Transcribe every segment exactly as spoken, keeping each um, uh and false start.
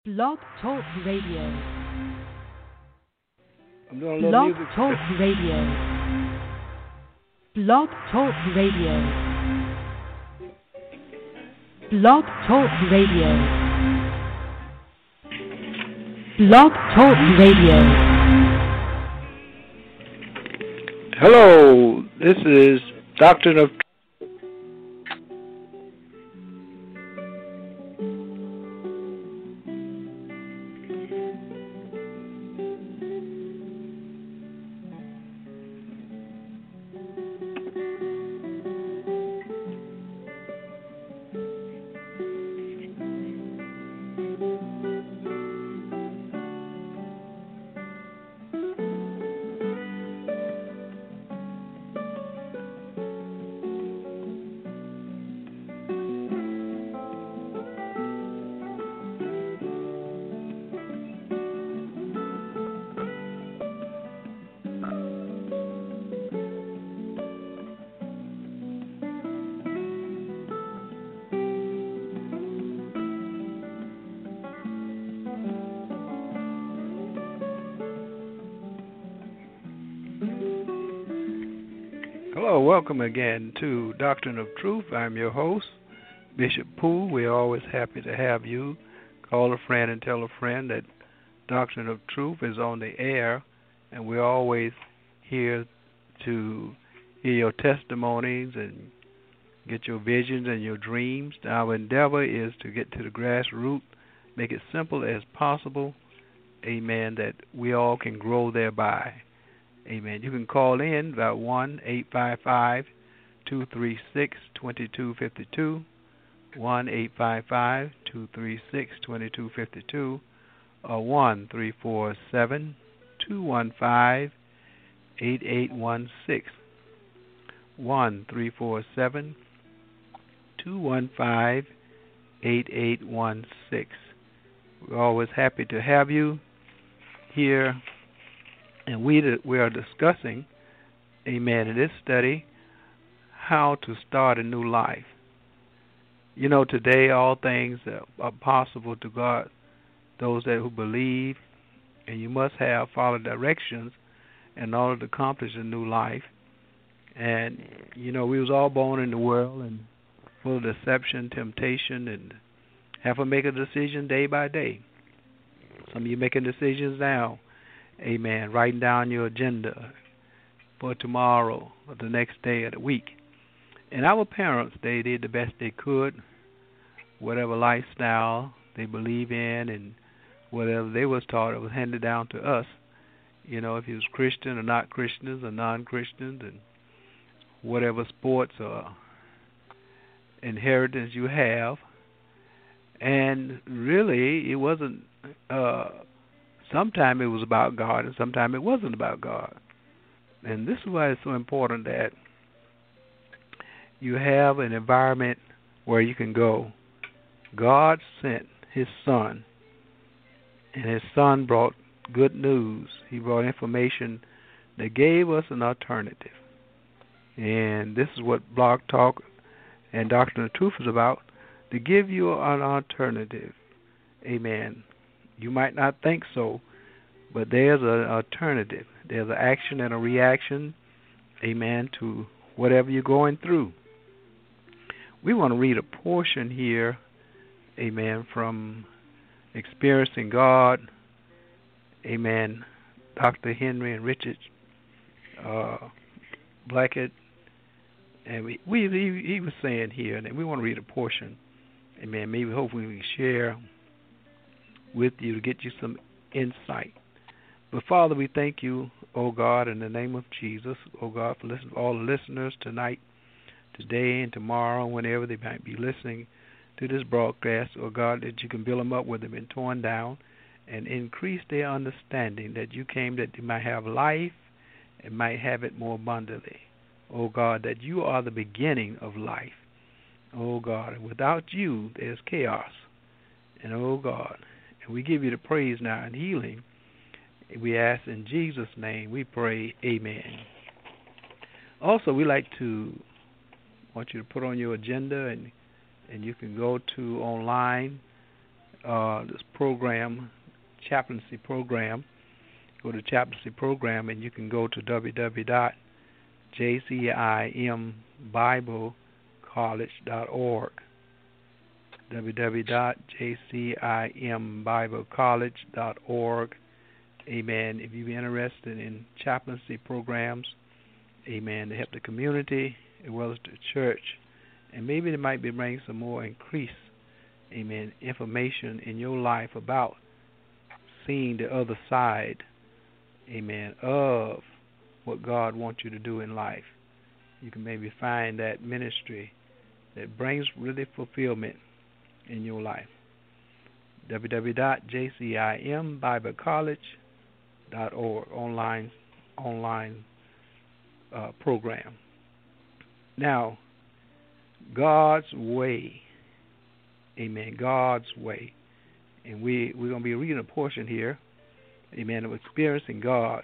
Blog Talk Radio. I'm doing a little Blog music. Talk Radio. Blog Talk Radio. Blog Talk Radio. Blog Talk Radio. Hello, this is Doctrine of Hello, welcome again to Doctrine of Truth. I'm your host, Bishop Poole. We're always happy to have you. Call a friend and tell a friend that Doctrine of Truth is on the air, and we're always here to hear your testimonies and get your visions and your dreams. Our endeavor is to get to the grassroots, make it simple as possible, amen, that we all can grow thereby. Amen. You can call in about one eight five five, two three six, two two five two, one eight five five, two three six, two two five two, or one three four seven, two one five, eight eight one six, one three four seven, two one five, eight eight one six. We're always happy to have you here. And we we are discussing, amen, in this study, how to start a new life. You know, today all things are possible to God, those that who believe, and you must have follow directions in order to accomplish a new life. And, you know, we was all born in the world and full of deception, temptation, and have to make a decision day by day. Some of you making decisions now. Amen. Writing down your agenda for tomorrow or the next day of the week. And our parents, they did the best they could, whatever lifestyle they believe in and whatever they was taught, it was handed down to us. You know, if you was Christian or not Christians or non-Christians and whatever sports or inheritance you have. And really, it wasn't... Uh, Sometimes it was about God, and sometimes it wasn't about God. And this is why it's so important that you have an environment where you can go. God sent His Son, and His Son brought good news. He brought information that gave us an alternative. And this is what Blog Talk and Doctrine of Truth is about, to give you an alternative. Amen. You might not think so, but there's an alternative. There's an action and a reaction, amen, to whatever you're going through. We want to read a portion here, amen, from Experiencing God, amen, Doctor Henry and Richard uh, Blackett. And we, we he, he was saying here, and we want to read a portion, amen, maybe hopefully we can share with you to get you some insight. But Father, we thank you, oh God, in the name of Jesus, oh God, for listening, all the listeners tonight, today, and tomorrow, whenever they might be listening to this broadcast, oh God, that you can build them up where they've been torn down and increase their understanding that you came that they might have life and might have it more abundantly. Oh God, that you are the beginning of life. Oh God, and without you, there's chaos. And oh God, and we give you the praise now and healing. We ask in Jesus' name, we pray, amen. Also, we like to want you to put on your agenda, and and you can go to online uh, this program, chaplaincy program. Go to chaplaincy program, and you can go to w w w dot j c i m bible college dot org. w w w dot j c i m bible college dot org. Amen. If you're interested in chaplaincy programs, amen, to help the community as well as the church, and maybe they might be bringing some more increase, amen, information in your life about seeing the other side, amen, of what God wants you to do in life. You can maybe find that ministry that brings really fulfillment in your life. w w w dot j c i m bible college dot org, online online uh, program. Now, God's way, amen, God's way. And we, we're going to be reading a portion here, amen, of experiencing God.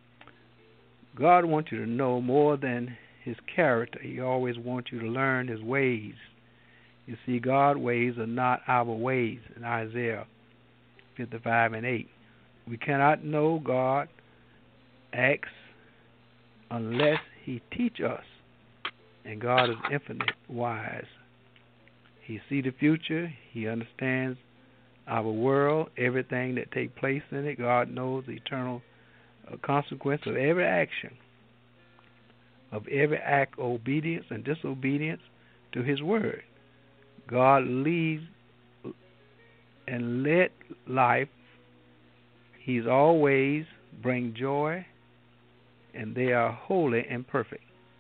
God wants you to know more than his character. He always wants you to learn his ways. You see, God's ways are not our ways in Isaiah fifty-five and eight. We cannot know God acts unless he teach us. And God is infinite wise. He sees the future. He understands our world, everything that takes place in it. God knows the eternal uh, consequence of every action, of every act of obedience and disobedience to his word. God leads and led life. He's always bring joy, and they are holy and perfect.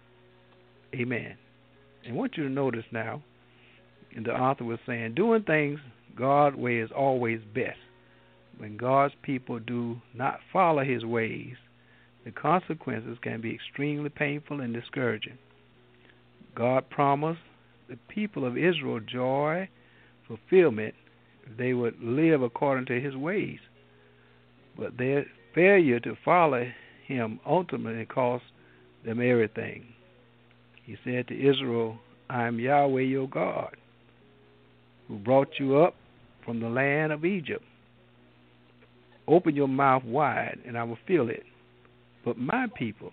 Amen. And I want you to notice now, and the author was saying, doing things God's way is always best. When God's people do not follow his ways, the consequences can be extremely painful and discouraging. God promised the people of Israel joy, fulfillment, if they would live according to his ways. But their failure to follow him ultimately cost them everything. He said to Israel, I am Yahweh your God, who brought you up from the land of Egypt. Open your mouth wide, and I will fill it. But my people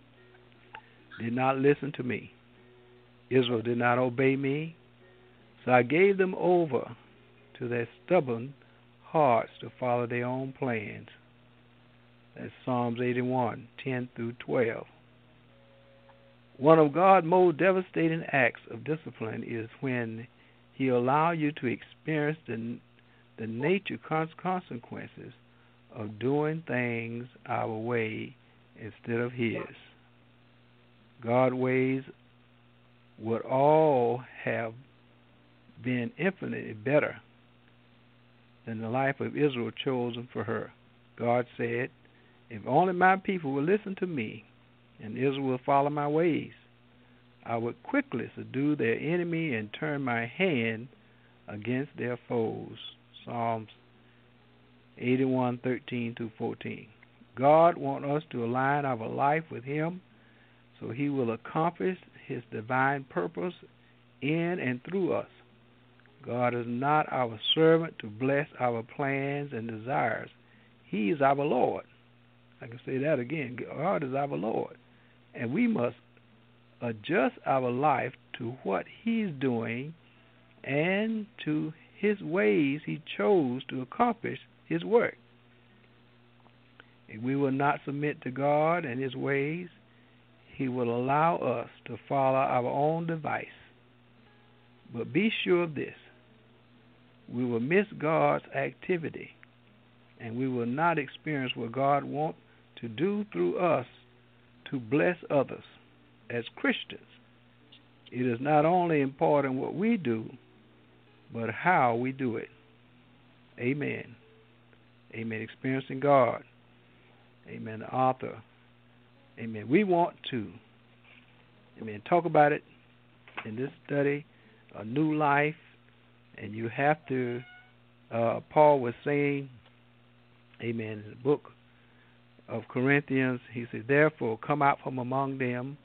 did not listen to me. Israel did not obey me, so I gave them over to their stubborn hearts to follow their own plans. That's Psalms eighty-one, ten through twelve. One of God's most devastating acts of discipline is when he allows you to experience the, the nature consequences of doing things our way instead of his. God's ways would all have been infinitely better than the life of Israel chosen for her. God said, if only my people will listen to me and Israel will follow my ways, I would quickly subdue their enemy and turn my hand against their foes. Psalms eighty-one, thirteen through fourteen. God wants us to align our life with him so he will accomplish his divine purpose in and through us. God is not our servant to bless our plans and desires. He is our Lord. I can say that again. God is our Lord. And we must adjust our life to what he's doing and to his ways he chose to accomplish his work. If we will not submit to God and his ways, he will allow us to follow our own device. But be sure of this, we will miss God's activity, and we will not experience what God wants to do through us to bless others. As Christians, it is not only important what we do, but how we do it. Amen. Amen. Experiencing God. Amen. The author. Amen. We want to, amen, talk about it in this study, a new life, and you have to, uh, Paul was saying, amen, in the book of Corinthians, he said, therefore come out from among them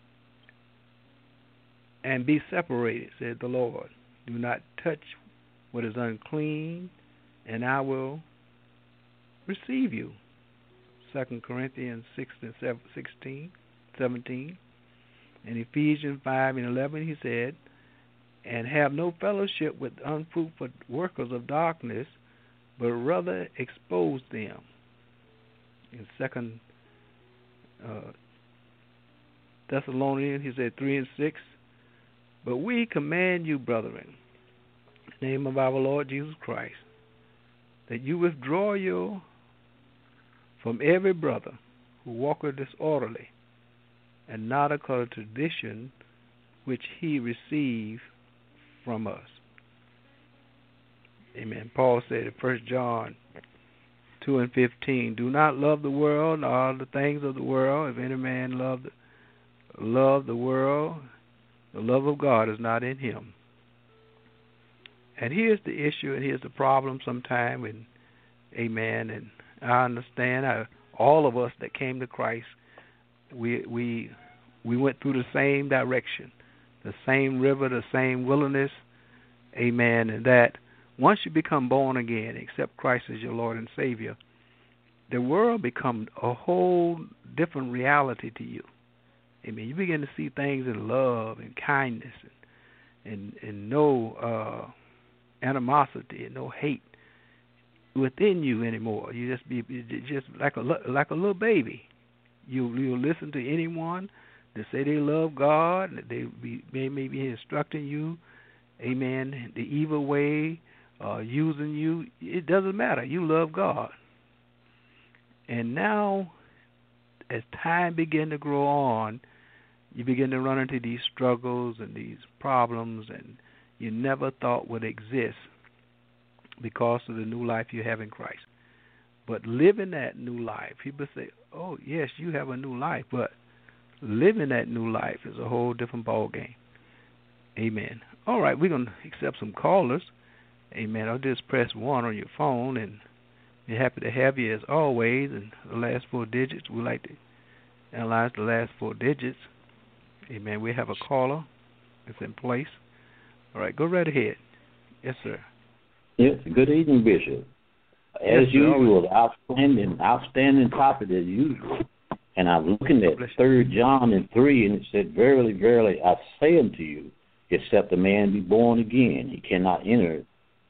and be separated, said the Lord. Do not touch what is unclean, and I will receive you. Second Corinthians six and sixteen, seventeen. In Ephesians five and eleven, he said, and have no fellowship with unfruitful workers of darkness, but rather expose them. In Second uh, Thessalonians, he said three and six, but we command you, brethren, in the name of our Lord Jesus Christ, that you withdraw you from every brother who walketh disorderly, and not according to tradition which he received from us. Amen. Paul said in First John two and fifteen, do not love the world nor the things of the world. If any man love the, love the world, the love of God is not in him. And here's the issue, and here's the problem sometime, and amen, and I understand how all of us that came to Christ, we we we went through the same direction, the same river, the same wilderness, amen, and that once you become born again, accept Christ as your Lord and Savior, the world becomes a whole different reality to you. Amen. You begin to see things in love and kindness and and, and no uh, animosity and no hate within you anymore. You just be just like a like a little baby. You you listen to anyone that say they love God. They be they may be instructing you, amen, the evil way, uh, using you. It doesn't matter. You love God. And now, as time begin to grow on, you begin to run into these struggles and these problems, and you never thought would exist because of the new life you have in Christ. But living that new life, people say, oh, yes, you have a new life, but living that new life is a whole different ballgame. Amen. All right, we're going to accept some callers. Amen. I'll just press one on your phone, and we're happy to have you as always. And the last four digits, we like to analyze the last four digits. Amen. We have a caller that's in place. All right, go right ahead. Yes, sir. Yes, good evening, Bishop. As yes, usual, outstanding, outstanding topic as usual. And I'm looking at Third John and three, and it said, verily, verily, I say unto you, except a man be born again, he cannot enter,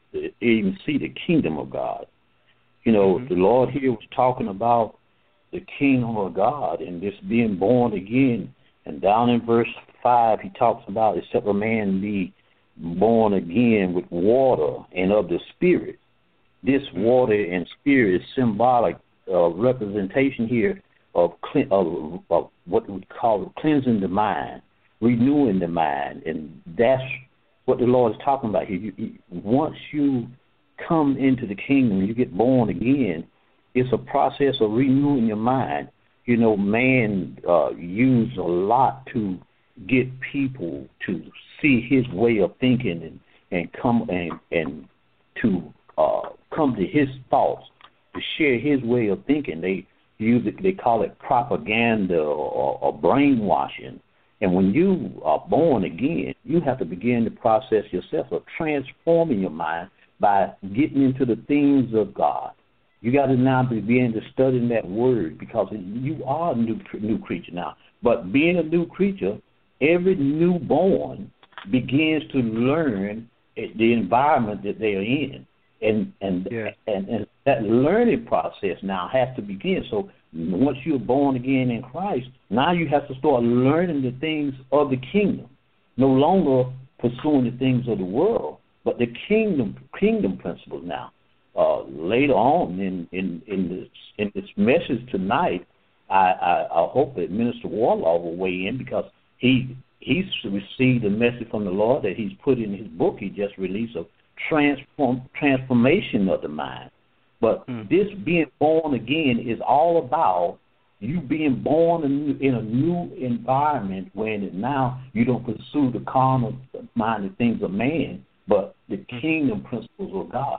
even see the kingdom of God. You know, mm-hmm. the Lord here was talking about the kingdom of God and this being born again. And down in verse five, he talks about, except a man be born again with water and of the Spirit. This water and Spirit is symbolic uh, representation here of, of, of what we call cleansing the mind, renewing the mind. And that's what the Lord is talking about here. You, you, once you come into the kingdom, you get born again, it's a process of renewing your mind. You know, man uh, used a lot to get people to see his way of thinking and, and come and, and to uh, come to his thoughts, to share his way of thinking. They use it, they call it propaganda or, or brainwashing. And when you are born again, you have to begin the process yourself of transforming your mind by getting into the things of God. You got to now begin to study that word because you are a new new creature now. But being a new creature, every newborn begins to learn the environment that they are in. And and, yeah. and and that learning process now has to begin. So once you're born again in Christ, now you have to start learning the things of the kingdom. No longer pursuing the things of the world, but the kingdom kingdom principles now. Uh, later on in, in, in this in this message tonight, I, I, I hope that Minister Warlaw will weigh in because he he's received a message from the Lord that he's put in his book he just released of transform transformation of the mind. But mm. this being born again is all about you being born in, in a new environment when now you don't pursue the carnal minded things of man, but the mm. kingdom principles of God.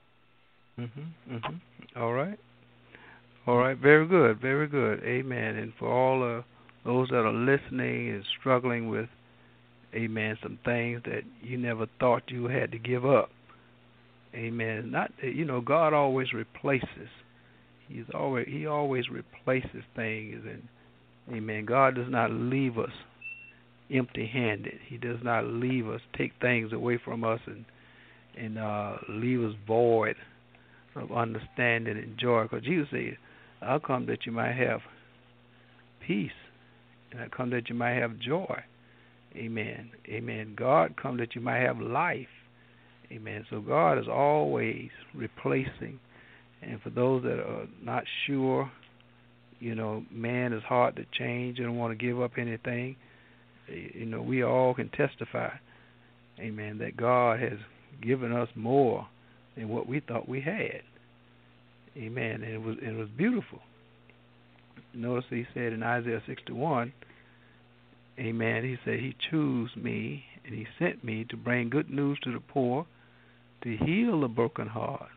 Mm-hmm, mm-hmm. All right. All right. Very good. Very good. Amen. And for all uh, those that are listening and struggling with, amen, some things that you never thought you had to give up. Amen. Not you know, God always replaces. He's always He always replaces things, and amen. God does not leave us empty-handed. He does not leave us, take things away from us, and and uh, leave us void of understanding and joy. Because Jesus said, "I'll come that you might have peace, and I come that you might have joy." Amen. Amen. God come that you might have life. Amen. So God is always replacing. And for those that are not sure, you know, man is hard to change and don't want to give up anything. You know, we all can testify, amen, that God has given us more than what we thought we had. Amen. And it was it was beautiful. Notice he said in Isaiah sixty-one, amen, he said, He chose me and He sent me to bring good news to the poor, to heal the broken heart,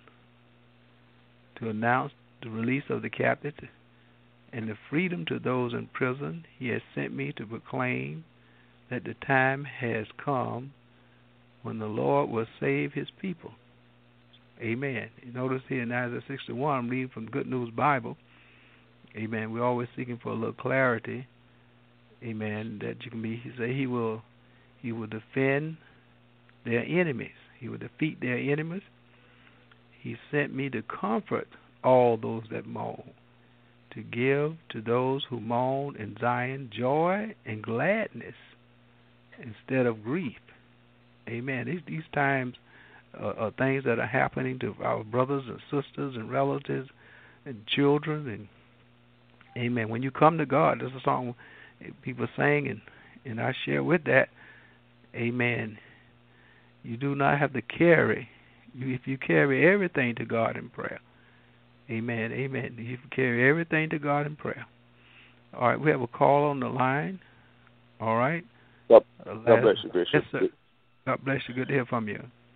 to announce the release of the captives and the freedom to those in prison. He has sent me to proclaim that the time has come when the Lord will save His people. Amen. You notice here in Isaiah sixty-one, I'm reading from Good News Bible. Amen. We're always seeking for a little clarity. Amen. That you can be. He say He will, He will defend their enemies. He will defeat their enemies. He sent me to comfort all those that mourn, to give to those who mourn in Zion joy and gladness instead of grief. Amen. These, these times uh, are things that are happening to our brothers and sisters and relatives and children. And amen. When you come to God, there's a song people sing, and, and I share with that. Amen. You do not have to carry. You, if you carry everything to God in prayer. Amen. Amen. You carry everything to God in prayer. All right, we have a call on the line. All right. God, God bless you, Bishop. Yes, sir. God bless you. Good to hear from you.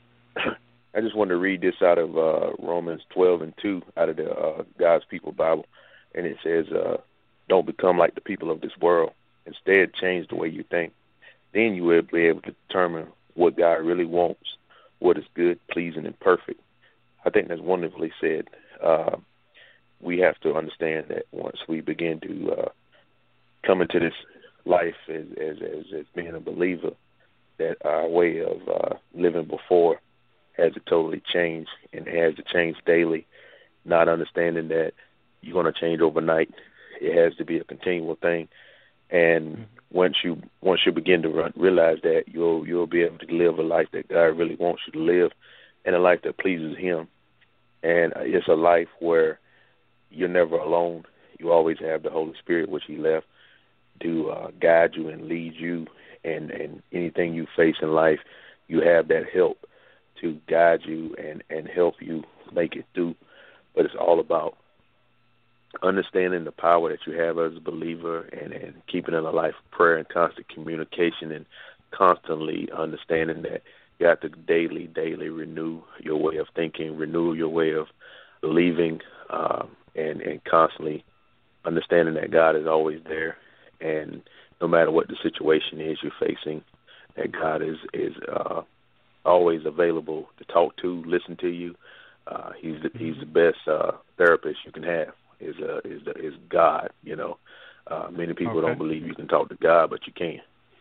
I just wanted to read this out of uh, Romans twelve and two, out of the uh, God's People Bible, and it says, uh, "Don't become like the people of this world. Instead, change the way you think. Then you will be able to determine what God really wants, what is good, pleasing, and perfect." I think that's wonderfully said. Uh, we have to understand that once we begin to uh, come into this life as, as, as, as being a believer, that our way of uh, living before has to totally change, and has to change daily, not understanding that you're going to change overnight. It has to be a continual thing. And mm-hmm. once you once you begin to run, realize that, you'll you'll be able to live a life that God really wants you to live, and a life that pleases Him. And it's a life where you're never alone. You always have the Holy Spirit, which He left to uh, guide you and lead you. And, and anything you face in life, you have that help to guide you and, and help you make it through. But it's all about understanding the power that you have as a believer, and, and keeping in a life of prayer and constant communication, and constantly understanding that you have to daily, daily renew your way of thinking, renew your way of believing, um, and, and constantly understanding that God is always there. And no matter what the situation is you're facing, that God is, is uh, always available to talk to, listen to you. Uh, he's, the, he's the best uh, therapist you can have. Is uh, is is God, you know. Uh, many people okay. don't believe you can talk to God, but you can.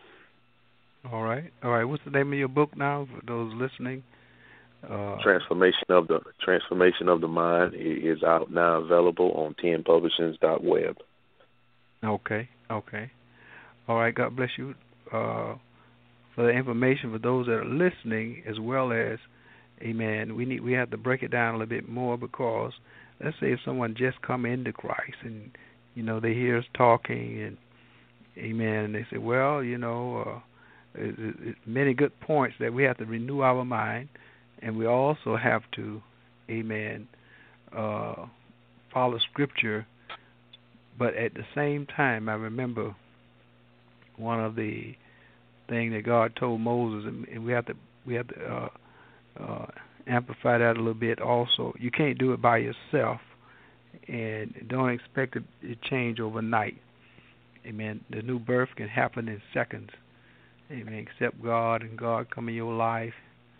All right, all right. What's the name of your book now for those listening? Uh, Transformation of the Transformation of the Mind is out now, available on ten publishings dot web. Okay, okay. All right. God bless you uh, for the information for those that are listening, as well as, amen. We need we have to break it down a little bit more, because let's say if someone just come into Christ and, you know, they hear us talking and, amen, and they say, well, you know, uh, it, it, it, many good points that we have to renew our mind, and we also have to, amen, uh, follow Scripture. But at the same time, I remember one of the things that God told Moses, and, and we have to we have to uh, uh, amplify that a little bit also. You can't do it by yourself, and don't expect it to change overnight. Amen. The new birth can happen in seconds. Amen. Accept God, and God come in your life.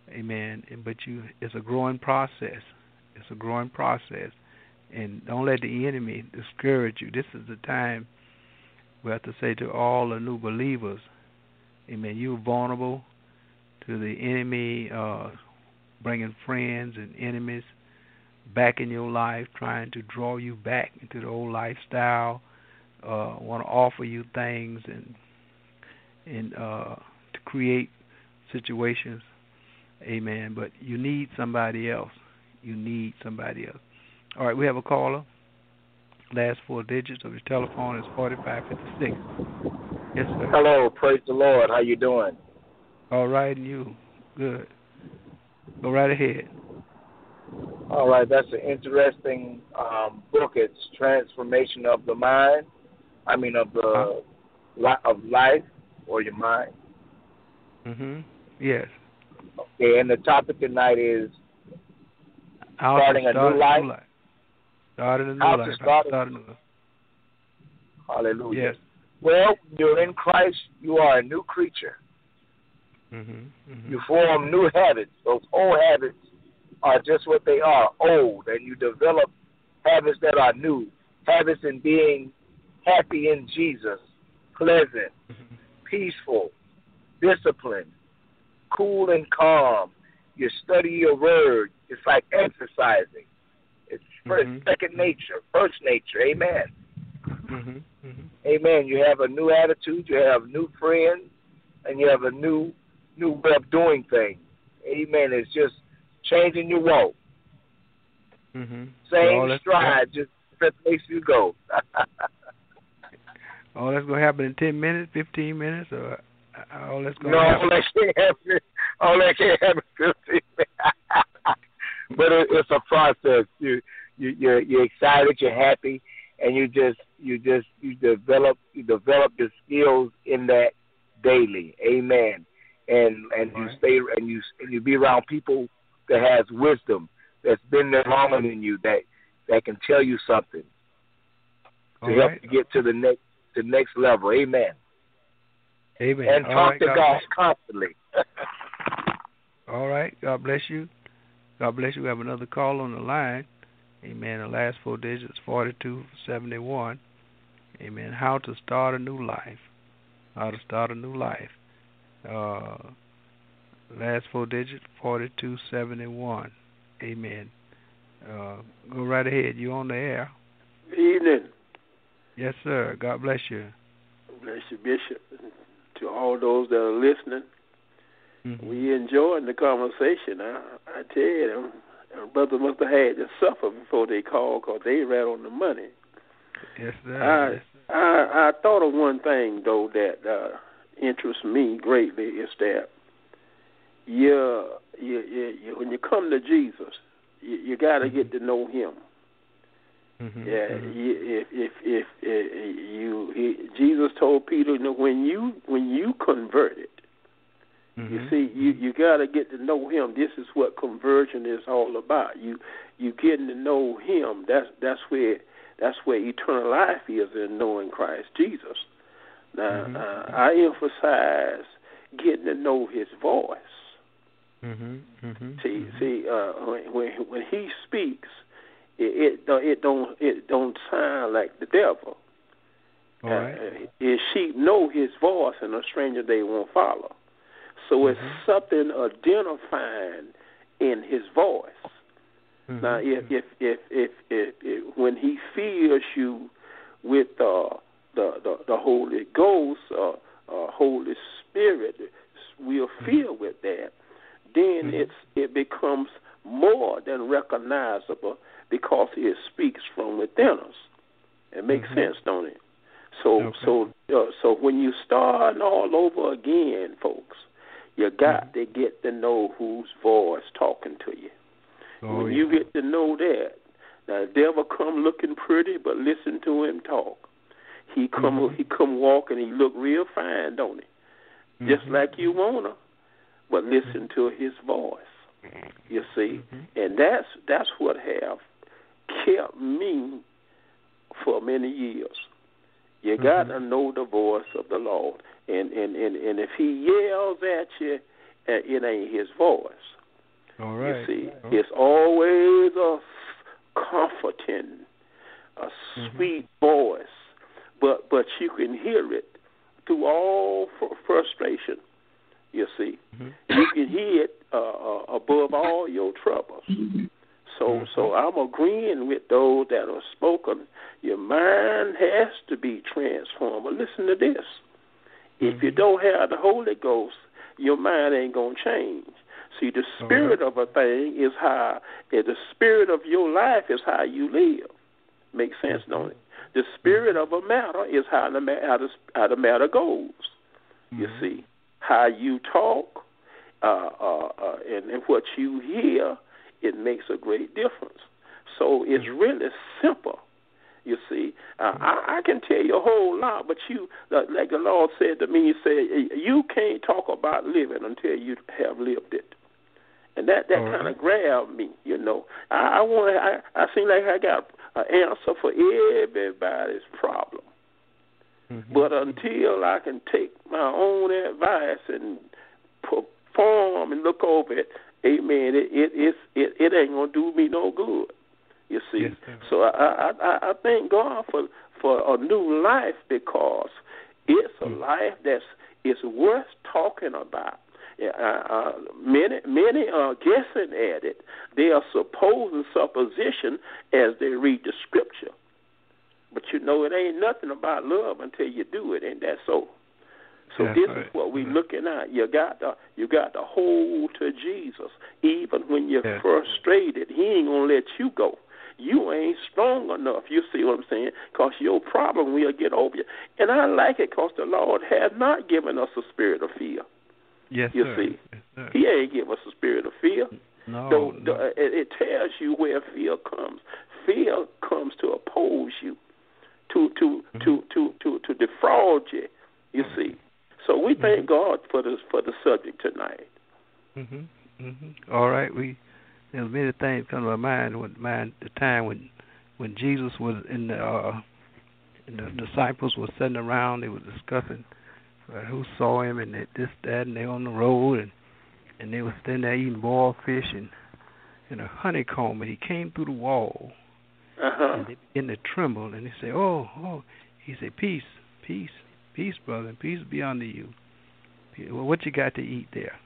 Amen. But you, it's a growing process. It's a growing process. And don't let the enemy discourage you. This is the time we have to say to all the new believers, amen, you're vulnerable to the enemy uh, bringing friends and enemies back in your life, trying to draw you back into the old lifestyle, uh, want to offer you things and and uh, to create situations, amen. But you need somebody else. You need somebody else. All right, we have a caller. Last four digits of your telephone is forty-five fifty-six. Yes, sir. Hello, praise the Lord. How you doing? All right, and you? Good. Go right ahead. All right, that's an interesting um, book. It's Transformation of the Mind. I mean, of the uh, of life or your mind. Mhm. Yes. Okay, and the topic tonight is How starting a start new life. New life. Starting a new How life. to start, start a new life. Hallelujah. Yes. Well, you're in Christ. You are a new creature. Mhm. Mhm. You form new habits. Those old habits are just what they are, old, and you develop habits that are new. Habits in being happy in Jesus, pleasant, Mhm. peaceful, disciplined, cool and calm. You study your word. It's like exercising. It's first, Mhm. second nature, first nature. Amen. Mhm. Mhm. Amen. You have a new attitude. You have new friends, and you have a new new way of doing things. Amen. It's just changing your walk. Mhm. Same So stride, just different place you go. all that's gonna happen in ten minutes, fifteen minutes, or all that's gonna no, happen? all that can't happen. All that can't happen. fifteen minutes. But it, it's a process. You you you're, you're excited. You're happy, and you just you just you develop you develop the skills in that daily. Amen. And and you right. stay and you and you be around people that has wisdom, that's been there longer than you, that that can tell you something to All help right. you get to the next the next level. Amen. Amen. And All talk right. to God, God constantly. all right. God bless you. God bless you. We have another call on the line. Amen. The last four digits, forty-two seventy-one. Amen. How to start a new life. How to start a new life. Uh, last four digits, forty-two seventy-one. Amen. Uh, go right ahead. You on the air. Good evening. Yes, sir. God bless you. Bless you, Bishop. To all those that are listening, Mm-hmm. we enjoying the conversation. I, I tell you, them brothers must have had to suffer before they called because they right on the money. Yes, sir. I, Yes, sir. I I thought of one thing, though, that uh, interests me greatly is that you, you, you, you, when you come to Jesus, you, you got to mm-hmm. get to know Him. Mm-hmm. Yeah, Mm-hmm. if if if, if you he, Jesus told Peter, you know, when you when you converted, mm-hmm. you see, you you got to get to know Him. This is what conversion is all about. You you getting to know Him. That's that's where that's where eternal life is, in knowing Christ Jesus. Now, mm-hmm. uh, I emphasize getting to know His voice. Mm-hmm. Mm-hmm. See, mm-hmm. see, uh, when when He speaks. It, it it don't it don't sound like the devil. All right. Uh, his sheep know his voice, and a stranger they won't follow. So mm-hmm. it's something identifying in his voice. Mm-hmm. Now, if if, if if if if when he fills you with uh, the, the the Holy Ghost, uh, uh, Holy Spirit, we're filled with that. Then mm-hmm. it's it becomes more than recognizable, because it speaks from within us. It makes mm-hmm. sense, don't it? So, okay. so, uh, so when you start all over again, folks, you got mm-hmm. to get to know whose voice talking to you. Oh, when yeah. you get to know that, now the devil come looking pretty, but listen to him talk. He come, mm-hmm. he come walking, he look real fine, don't he? Mm-hmm. Just like you wanna, but listen mm-hmm. to his voice. You see, mm-hmm. and that's that's what have kept me for many years. You mm-hmm. got to know the voice of the Lord, and and, and, and if He yells at you, it ain't His voice. All right. You see, All right. it's always a comforting, a mm-hmm. sweet voice, but but you can hear it through all fr- frustration. You see, mm-hmm. you can hear it uh, uh, above all your troubles. So, mm-hmm. so I'm agreeing with those that are spoken. Your mind has to be transformed. But listen to this: if mm-hmm. you don't have the Holy Ghost, your mind ain't gonna change. See, the spirit right. of a thing is how, the spirit of your life is how you live. Makes sense, mm-hmm. don't it? The spirit of a matter is how the how the, how the matter goes. Mm-hmm. You see, how you talk uh, uh, uh, and, and what you hear, it makes a great difference. So it's really simple. You see, uh, I, I can tell you a whole lot, but you, like the Lord said to me, He said, you can't talk about living until you have lived it. And that, that kind of grabbed me, you know. I, I want, I, I seem like I got an answer for everybody's problem. Mm-hmm. But until I can take my own advice and perform and look over it, amen, it it it, it, it ain't going to do me no good, you see. Yes, so I, I, I thank God for, for a new life, because it's a mm-hmm. life that's it's worth talking about. Uh, uh, many many are guessing at it. They are supposing supposition as they read the scripture. But you know, it ain't nothing about love until you do it, ain't that so? So That's this right. is what we're right. looking at. You got to you got to hold to Jesus, even when you're yes. frustrated. He ain't gonna let you go. You ain't strong enough. You see what I'm saying? Because your problem will get over you. And I like it because the Lord has not given us a spirit of fear. Yes, you sir. see, yes, sir. He ain't give us a spirit of fear. No, Though, no. the, it, it tells you where fear comes. Fear comes to oppose you, to to mm-hmm. to, to, to, to defraud you. You see. So we thank mm-hmm. God for this for the subject tonight. Mhm. Mhm. All right. We there's many things come to my mind. When mind the time when when Jesus was in the uh, and the disciples were sitting around, they were discussing uh, who saw him and that, this, that, and they on the road, and and they were sitting there eating boiled fish and and a honeycomb, and he came through the wall, uh-huh. and they began to tremble, and they say, "Oh, oh," he said, "Peace, peace, peace, brother, peace be unto you. Well, what you got to eat there?"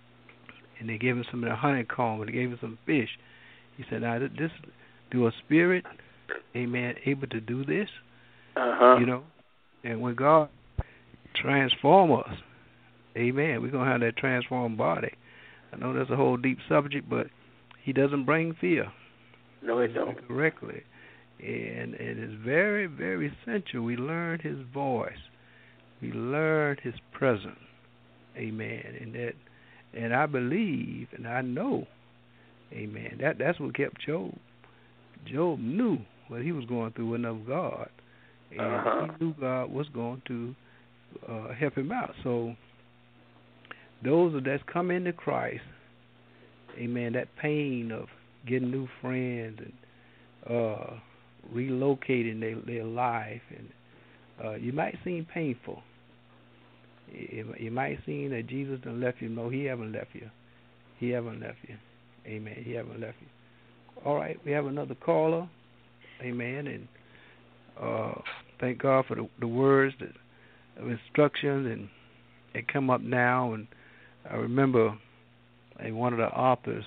And they gave him some of the honeycomb, and they gave him some fish. He said, "Now this, do a spirit, amen, able to do this?" Uh-huh. You know, and when God transform us, amen, we're going to have that transformed body. I know that's a whole deep subject, but he doesn't bring fear. No, it don't. Correctly. And it is very, very essential. We learn his voice. We learn his presence. Amen. And that, and I believe and I know, amen, that that's what kept Job. Job knew what he was going through wasn't of God. And uh-huh. he knew God was going to uh, help him out. So those that's come into Christ, amen, that pain of getting new friends and uh, relocating their, their life, and uh, you might seem painful. It, it might seem that Jesus done left you. No, he haven't left you. He haven't left you. Amen. He haven't left you. All right, we have another caller. Amen. And uh, thank God for the, the words that, of instructions, and they come up now. And I remember in one of the authors,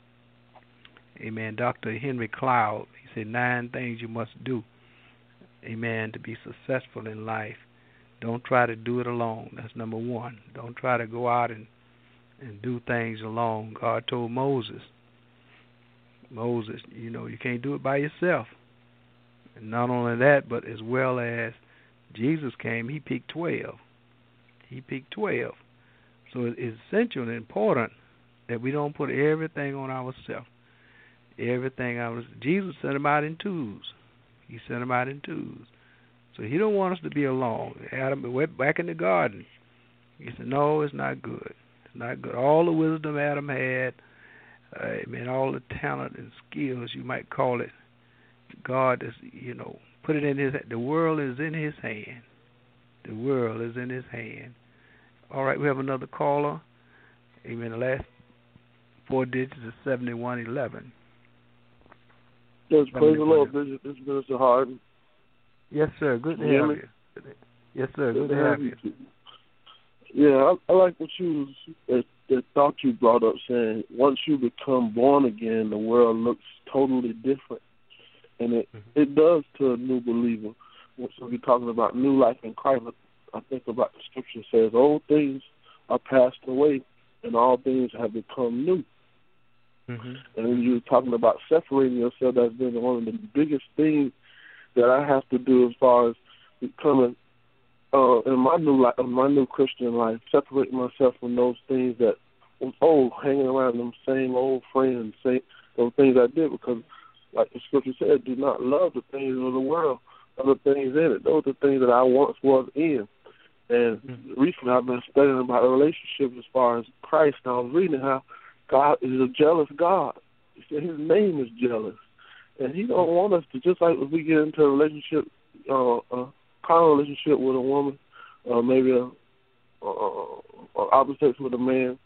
amen, Doctor Henry Cloud, he said nine things you must do, amen, to be successful in life. Don't try to do it alone. That's number one. Don't try to go out and, and do things alone. God told Moses, Moses, you know, you can't do it by yourself. And not only that, but as well as Jesus came, he picked twelve. He picked twelve. So it's essential and important that we don't put everything on ourselves. Everything I was Jesus sent them out in twos. He sent them out in twos. So he don't want us to be alone. Adam went back in the garden. He said, "No, it's not good. It's not good." All the wisdom Adam had, uh, I mean, all the talent and skills, you might call it, God is, you know, put it in his. The world is in his hand. The world is in his hand. All right, we have another caller. Amen. The last four digits is seventy-one eleven. Yes, praise the Lord, Bishop. This is Minister Harden. Yes, sir. Good to you have you. Yes, sir. Good, Good to have you. you. Yeah, I, I like what you that, that thought you brought up, saying once you become born again, the world looks totally different, and it mm-hmm. it does to a new believer. So we're talking about new life in Christ. I think about the scripture says, "Old things are passed away, and all things have become new." Mm-hmm. And when you're talking about separating yourself, that's been one of the biggest things that I have to do as far as becoming uh, in my new life, in my new Christian life, separating myself from those things that was old, hanging around them same old friends, same those things I did, because, like the scripture said, do not love the things of the world, other things in it. Those are the things that I once was in. And mm-hmm. recently I've been studying about a relationship as far as Christ, and I was reading how God is a jealous God. He said His name is jealous. And He don't want us to, just like if we get into a relationship, uh, a carnal relationship with a woman, uh, maybe a, uh, or opposites with a man,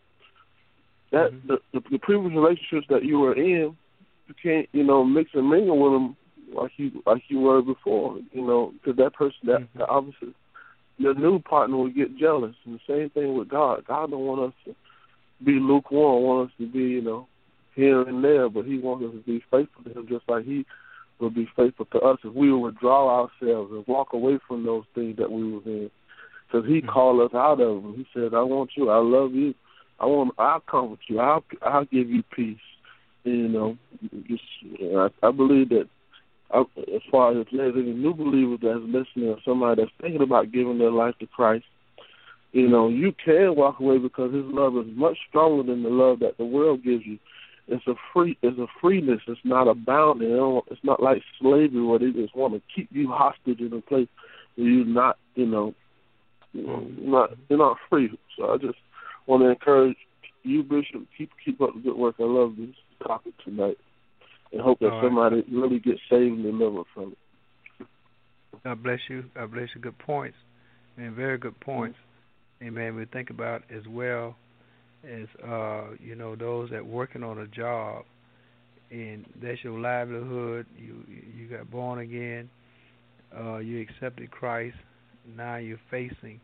that mm-hmm. the, the, the previous relationships that you were in, you can't, you know, mix and mingle with them like you like you were before, you know, because that person, that mm-hmm. the opposite, your new partner will get jealous. And the same thing with God. God don't want us to be lukewarm, want us to be, you know, here and there, but He wants us to be faithful to Him just like He will be faithful to us if we will withdraw ourselves and walk away from those things that we were in. Because He mm-hmm. called us out of them. He said, I want you, I love you, I want, I'll comfort you, I'll, I'll give you peace. And, you know, just, I, I believe that I, as far as if there's any new believers that's listening or somebody that's thinking about giving their life to Christ, you know, you can walk away because His love is much stronger than the love that the world gives you. It's a free, it's a freeness. It's not a bounding. It's not like slavery where they just want to keep you hostage in a place where you're not, you know, you know, not you're not free. So I just want to encourage you, Bishop, keep keep up the good work. I love this topic tonight, and hope that All somebody right. really gets saved and delivered from it. God bless you. God bless you. Good points. Man, very good points. Amen. We think about as well as, uh, you know, those that working on a job, and that's your livelihood. You you got born again. Uh, you accepted Christ. Now you're facing,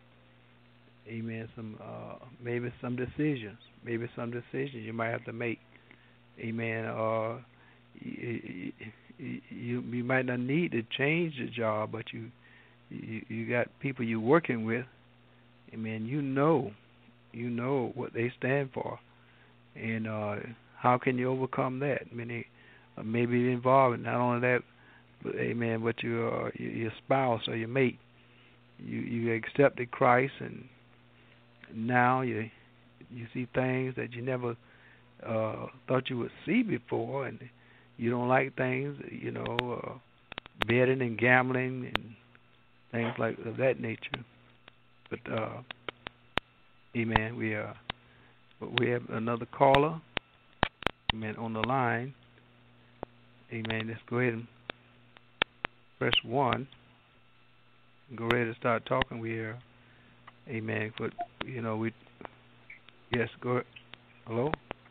amen, some uh, maybe some decisions. Maybe some decisions you might have to make. Amen. Uh, you, you you might not need to change the job, but you you, you got people you're working with. Amen. You know, you know what they stand for, and uh, how can you overcome that? I mean, they, uh, maybe involved not only that, but amen, but your uh, your spouse or your mate. You you accepted Christ, and now you you see things that you never uh, thought you would see before, and you don't like things, you know, uh, betting and gambling and things like of that nature. But uh, amen. We uh, but we have another caller. Amen. On the line. Amen. Let's go ahead and press one. Go ready to start talking. We are, amen. But you know, we, yes, go ahead. Hello?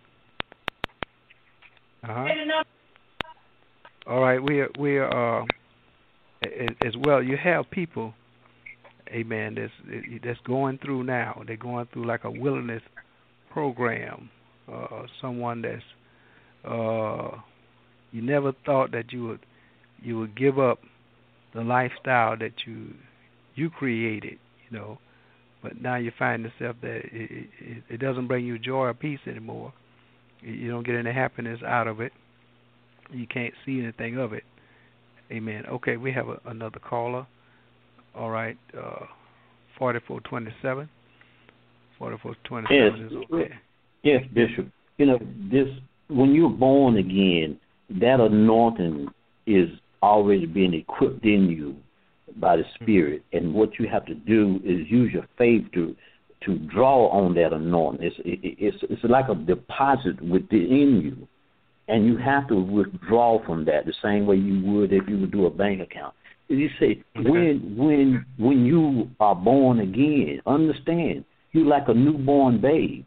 Uh huh. All right, we are, we are, uh, as well, you have people, amen, that's, that's going through now. They're going through like a wilderness program. Uh, someone that's, uh, you never thought that you would, you would give up the lifestyle that you you created, you know, but now you find yourself that it, it, it doesn't bring you joy or peace anymore. You don't get any happiness out of it. You can't see anything of it. Amen. Okay, we have a, another caller. All right, uh, forty-four twenty-seven. forty-four twenty-seven yes. is okay. Yes, Bishop. You know, this when you're born again, that anointing is already being equipped in you by the Spirit, and what you have to do is use your faith to to draw on that anointing. It's it, it's it's like a deposit within you, and you have to withdraw from that the same way you would if you would do a bank account. You say when when when you are born again, understand you're like a newborn babe,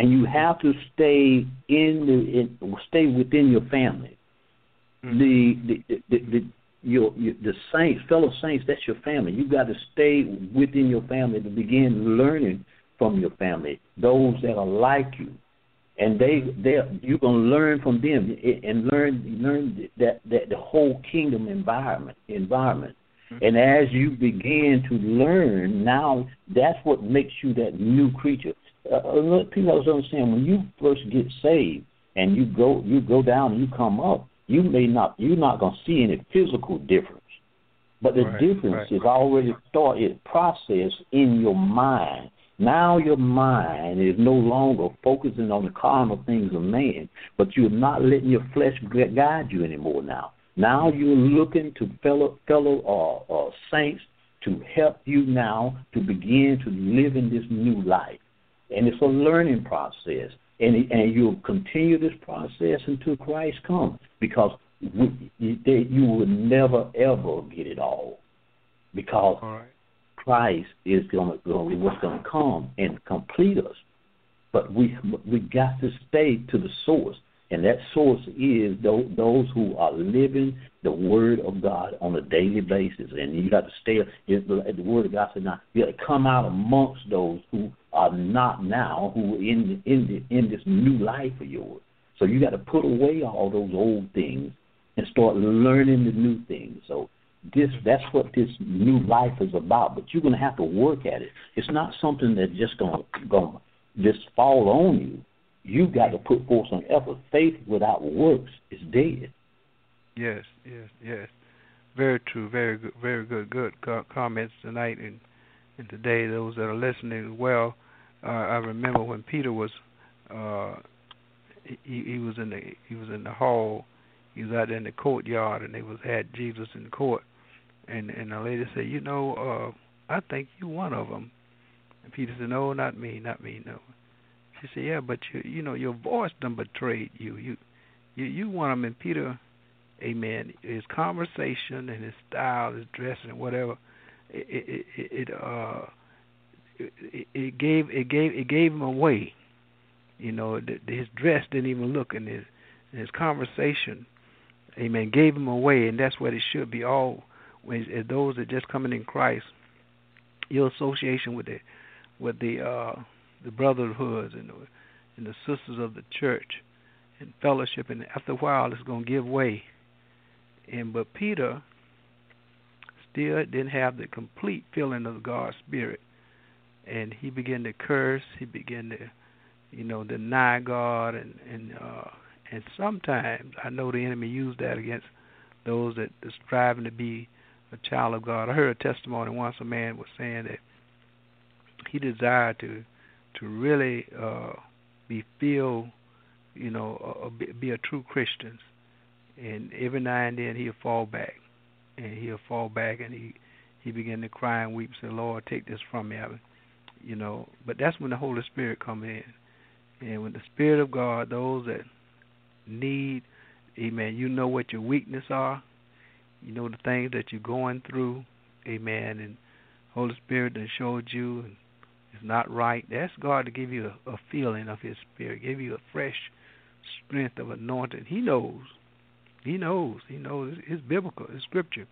and you have to stay in the in, stay within your family. Mm-hmm. The, the, the, the, the your, your the saints, fellow saints, that's your family. You got to stay within your family to begin learning from your family, those that are like you, and they they you're gonna learn from them and learn learn that, that the whole kingdom environment environment. Mm-hmm. And as you begin to learn, now that's what makes you that new creature. Uh, people have to understand, when you first get saved and you go you go down and you come up, you may not you're not gonna see any physical difference, but the right, difference right. is already started processed in your mind. Now your mind is no longer focusing on the carnal things of man, but you're not letting your flesh guide you anymore. Now, now you're looking to fellow fellow uh, uh, saints to help you now to begin to live in this new life. And it's a learning process, and and you'll continue this process until Christ comes, because we, you will never ever get it all, because all right. Christ is going to what's going to come and complete us. But we we got to stay to the source, and that source is those, those who are living the Word of God on a daily basis. And you got to stay. The, the Word of God said, now you got to come out amongst those who are not now, who are in in the, in this new life of yours. So you got to put away all those old things and start learning the new things. So this that's what this new life is about. But you're going to have to work at it. It's not something that's just going to going just fall on you. You got to put forth some effort. Faith without works is dead. Yes, yes, yes. Very true. Very good. Very good. Good comments tonight and and today. Those that are listening as well. Uh, I remember when Peter was uh, he, he was in the he was in the hall. He was out in the courtyard, and they was had Jesus in court. And and the lady said, you know, uh, I think you one of them. And Peter said, no, not me, not me, no. She said, yeah, but you you know your voice done betrayed you. You you you one of them. And Peter, amen, his conversation and his style, his dressing and whatever, it it, it, it uh it, it gave it gave it gave him away. You know, the, his dress didn't even look, and his his conversation, amen, gave him away, and that's what it should be. All when as those that just coming in Christ, your association with the with the uh, the brotherhoods and the, and the sisters of the church and fellowship, and after a while it's going to give way. And but Peter still didn't have the complete feeling of God's Spirit, and he began to curse. He began to, you know, deny God, and and uh, and sometimes I know the enemy used that against those that are striving to be a child of God. I heard a testimony once. A man was saying that he desired to to really uh, be filled, you know, uh, be, be a true Christian, and every now and then he'll fall back, and he'll fall back, and he he began to cry and weep, and say, Lord, take this from me, you know. But that's when the Holy Spirit come in, and when the Spirit of God, those that need, amen, you know what your weakness are, you know the things that you're going through, amen, and Holy Spirit that showed you and it's not right. Ask God to give you a, a feeling of His Spirit, give you a fresh strength of anointing. He knows. He knows. He knows. It's biblical. It's Scripture.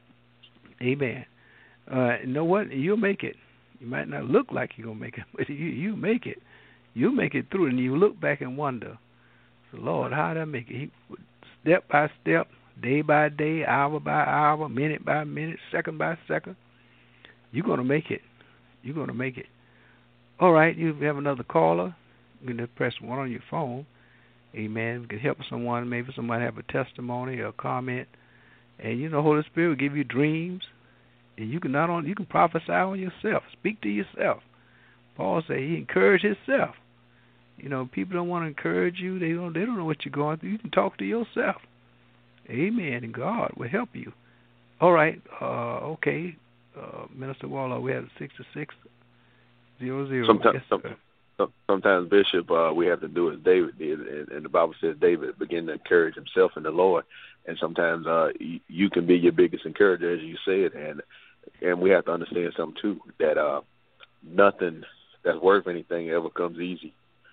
Amen. Uh, you know what? You'll make it. You might not look like you're going to make it, but you you make it. You make it through, and you look back and wonder, so Lord, how did I make it? He, step by step, day by day, hour by hour, minute by minute, second by second. You're going to make it. You're going to make it. All right, you have another caller. You can press one on your phone. Amen. You can help someone. Maybe somebody have a testimony or a comment. And, you know, Holy Spirit will give you dreams. And you can not only, you can prophesy on yourself. Speak to yourself. Paul said he encouraged himself. You know, people don't want to encourage you. They don't, they don't know what you're going through. You can talk to yourself. Amen. And God will help you. All right. Uh, okay. Uh, Minister Waller, we have sixty-six zero zero. Sometimes, yes, some, sometimes Bishop, uh, we have to do as David did, and, and the Bible says David began to encourage himself in the Lord. And sometimes uh, you, you can be your biggest encourager, as you said, and and we have to understand something too, that uh, nothing that's worth anything ever comes easy.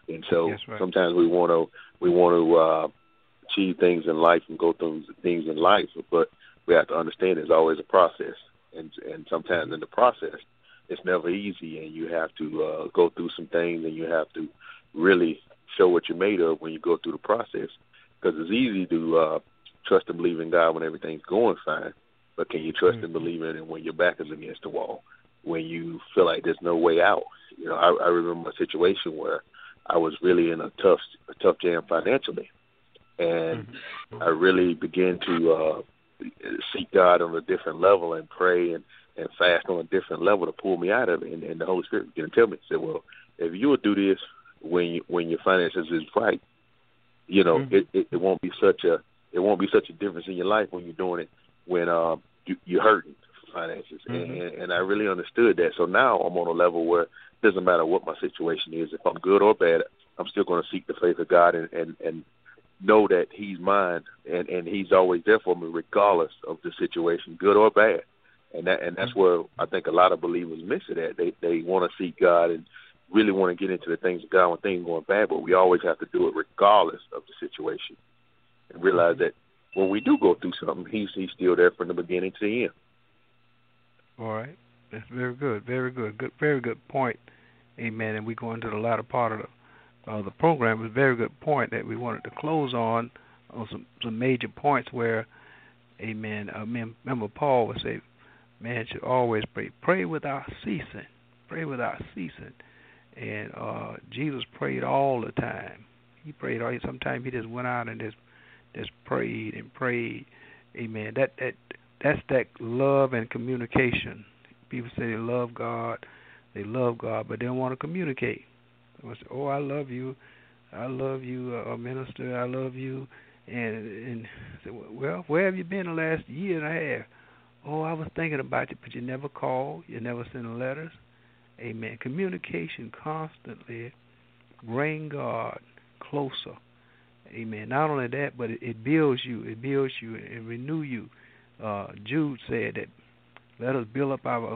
And so right. sometimes we want to we want to uh, achieve things in life and go through things in life, but we have to understand there's always a process, and and sometimes in the process it's never easy, and you have to uh, go through some things, and you have to really show what you're made of when you go through the process, because it's easy to uh, trust and believe in God when everything's going fine, but can you trust mm-hmm. and believe in it when your back is against the wall, when you feel like there's no way out? You know, I, I remember a situation where I was really in a tough, a tough jam financially, and mm-hmm. I really began to uh, seek God on a different level and pray and, and fast on a different level to pull me out of it. And, and the Holy Spirit began to tell me, said, "Well, if you will do this when you, when your finances is right, you know, mm-hmm. it, it, it won't be such a it won't be such a difference in your life when you're doing it when uh, you, you're hurting for finances." Mm-hmm. And, and I really understood that. So now I'm on a level where it doesn't matter what my situation is. If I'm good or bad, I'm still going to seek the faith of God and, and, and know that He's mine, and, and He's always there for me regardless of the situation, good or bad. And that and that's where I think a lot of believers miss it at. They they want to seek God and really want to get into the things of God when things are going bad, but we always have to do it regardless of the situation and realize that when we do go through something, He's He's still there from the beginning to the end. All right. That's very good. Very good. Good. Very good point. Amen. And we go into the latter part of the, uh, the program. It was a very good point that we wanted to close on, on some, some major points where, amen, I remember Paul would say, man should always pray. Pray without ceasing. Pray without ceasing. And uh, Jesus prayed all the time. He prayed all. Sometimes he just went out and just just prayed and prayed. Amen. That that that's that love and communication. People say they love God, they love God, but they don't want to communicate. They say, "Oh, I love you, I love you, uh, minister, I love you," and and say, "Well, where have you been the last year and a half?" "Oh, I was thinking about you, but you never called, you never sent letters." Amen. Communication constantly bring God closer. Amen. Not only that, but it, it builds you. It builds you and renew you. Uh, Jude said that let us build up our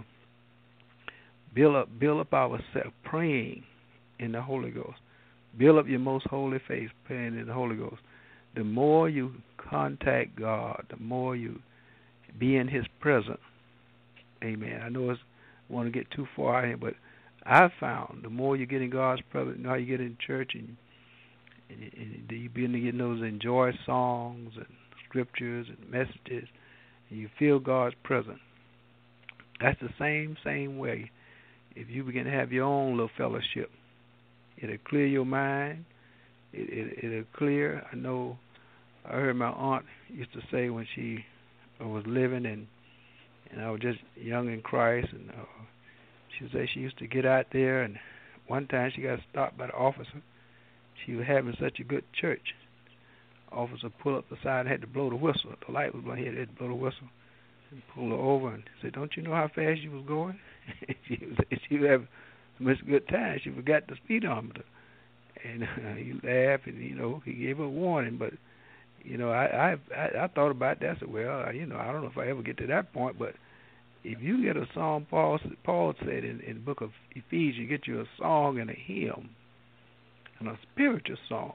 build up build up ourselves praying in the Holy Ghost. Build up your most holy faith praying in the Holy Ghost. The more you contact God, the more you be in His presence. Amen. I know it's want to get too far out here, but I've found the more you get in God's presence, you know how you get in church and, and, and you begin to get those enjoy songs and scriptures and messages, and you feel God's presence. That's the same, same way. If you begin to have your own little fellowship, it'll clear your mind. It, it, it'll clear. I know I heard my aunt used to say when she was living and And I was just young in Christ, and uh, she would say she used to get out there, and one time she got stopped by the officer. She was having such a good church. The officer pulled up the side and had to blow the whistle. The light was blowing, he had to blow the whistle and pull her over and said, "Don't you know how fast you was going?" she was she was having so much good time, she forgot the speedometer. And uh, he laughed, and, you know, he gave her a warning, but You know, I, I I I thought about that. I said, well, you know, I don't know if I ever get to that point, but if you get a song, Paul Paul said in, in the book of Ephesians, you get you a song and a hymn and a spiritual song.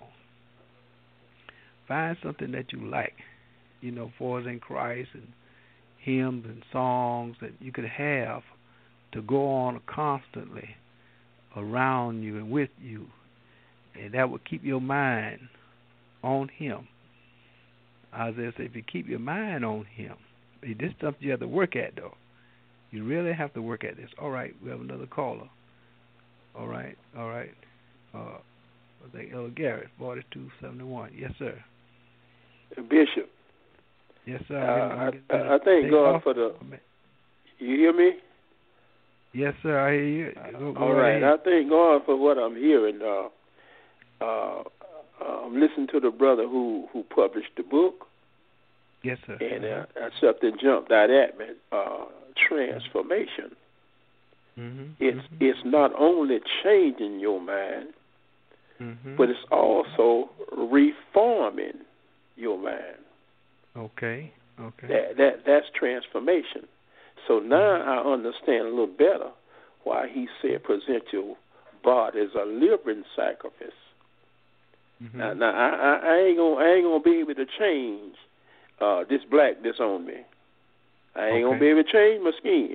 Find something that you like, you know, for us in Christ, and hymns and songs that you could have to go on constantly around you and with you, and that would keep your mind on Him. Isaiah said, if you keep your mind on Him, this stuff you have to work at, though. You really have to work at this. All right, we have another caller. All right, all right. Uh, I think Elder Garrett, forty-two seventy-one. Yes, sir. Bishop. Yes, sir. Uh, I, I thank God off. for the. You hear me? Yes, sir. I hear you. Go, go all right. ahead. I thank God for what I'm hearing. Uh, uh, I'm listening to the brother who, who published the book. Yes, sir. And uh, something jumped out at me. Uh, transformation. Mm-hmm. It's mm-hmm. it's not only changing your mind, mm-hmm. but it's also reforming your mind. Okay. Okay. That that that's transformation. So now I understand a little better why he said present your body is a living sacrifice. Mm-hmm. Now, now I, I, I ain't gonna, I ain't gonna be able to change uh, this blackness on me. I ain't okay. gonna be able to change my skin.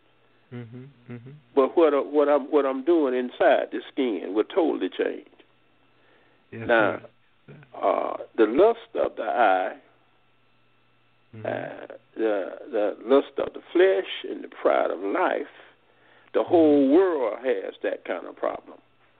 Mm-hmm. Mm-hmm. But what what I'm what I'm doing inside the skin will totally change. Yes, now, uh, the lust of the eye, mm-hmm. uh, the the lust of the flesh, and the pride of life, the whole mm-hmm. world has that kind of problem.